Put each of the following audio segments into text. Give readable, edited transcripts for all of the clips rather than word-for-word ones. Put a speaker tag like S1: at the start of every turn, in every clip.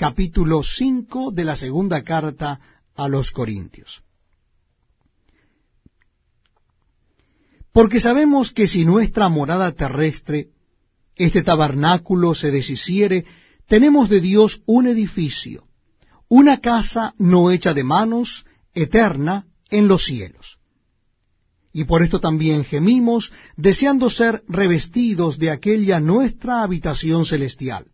S1: capítulo 5 de la segunda carta a los Corintios. Porque sabemos que si nuestra morada terrestre, este tabernáculo, se deshiciere, tenemos de Dios un edificio, una casa no hecha de manos, eterna en los cielos. Y por esto también gemimos, deseando ser revestidos de aquella nuestra habitación celestial.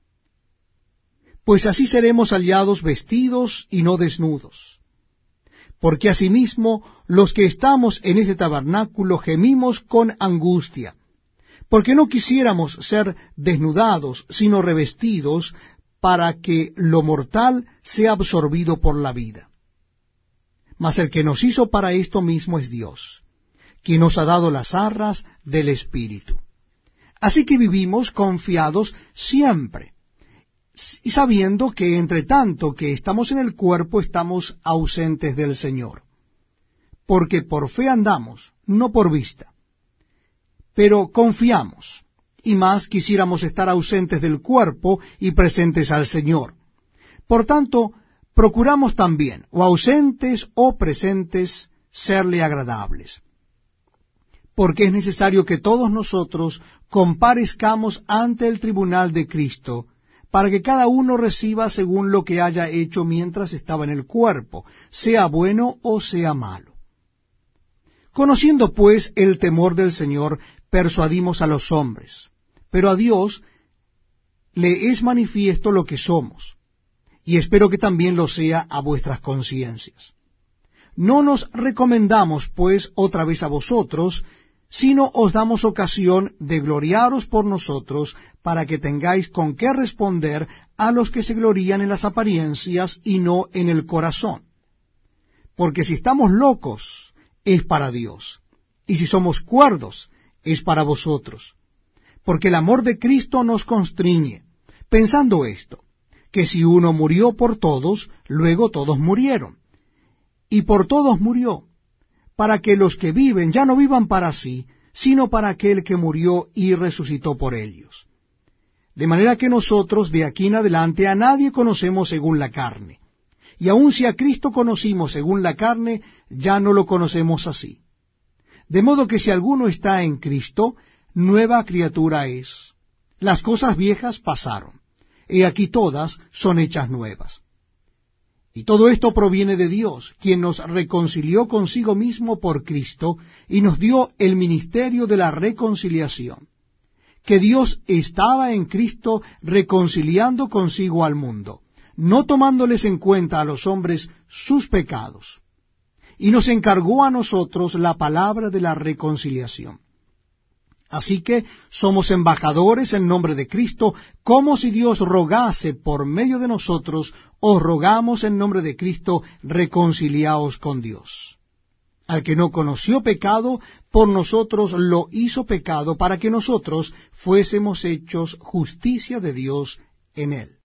S1: Pues así seremos hallados vestidos y no desnudos. Porque asimismo los que estamos en este tabernáculo gemimos con angustia, porque no quisiéramos ser desnudados, sino revestidos, para que lo mortal sea absorbido por la vida. Mas el que nos hizo para esto mismo es Dios, quien nos ha dado las arras del Espíritu. Así que vivimos confiados siempre, y sabiendo que entre tanto que estamos en el cuerpo estamos ausentes del Señor. Porque por fe andamos, no por vista. Pero confiamos, y más quisiéramos estar ausentes del cuerpo y presentes al Señor. Por tanto, procuramos también, o ausentes o presentes, serle agradables. Porque es necesario que todos nosotros comparezcamos ante el tribunal de Cristo, para que cada uno reciba según lo que haya hecho mientras estaba en el cuerpo, sea bueno o sea malo. Conociendo pues el temor del Señor, persuadimos a los hombres, pero a Dios le es manifiesto lo que somos, y espero que también lo sea a vuestras conciencias. No nos recomendamos pues otra vez a vosotros, sino os damos ocasión de gloriaros por nosotros, para que tengáis con qué responder a los que se glorían en las apariencias y no en el corazón. Porque si estamos locos, es para Dios, y si somos cuerdos, es para vosotros. Porque el amor de Cristo nos constriñe, pensando esto, que si uno murió por todos, luego todos murieron. Y por todos murió, para que los que viven ya no vivan para sí, sino para aquel que murió y resucitó por ellos. De manera que nosotros de aquí en adelante a nadie conocemos según la carne. Y aun si a Cristo conocimos según la carne, ya no lo conocemos así. De modo que si alguno está en Cristo, nueva criatura es. Las cosas viejas pasaron, y aquí todas son hechas nuevas. Y todo esto proviene de Dios, quien nos reconcilió consigo mismo por Cristo, y nos dio el ministerio de la reconciliación. Que Dios estaba en Cristo reconciliando consigo al mundo, no tomándoles en cuenta a los hombres sus pecados, y nos encargó a nosotros la palabra de la reconciliación. Así que somos embajadores en nombre de Cristo, como si Dios rogase por medio de nosotros, os rogamos en nombre de Cristo, reconciliaos con Dios. Al que no conoció pecado, por nosotros lo hizo pecado, para que nosotros fuésemos hechos justicia de Dios en él.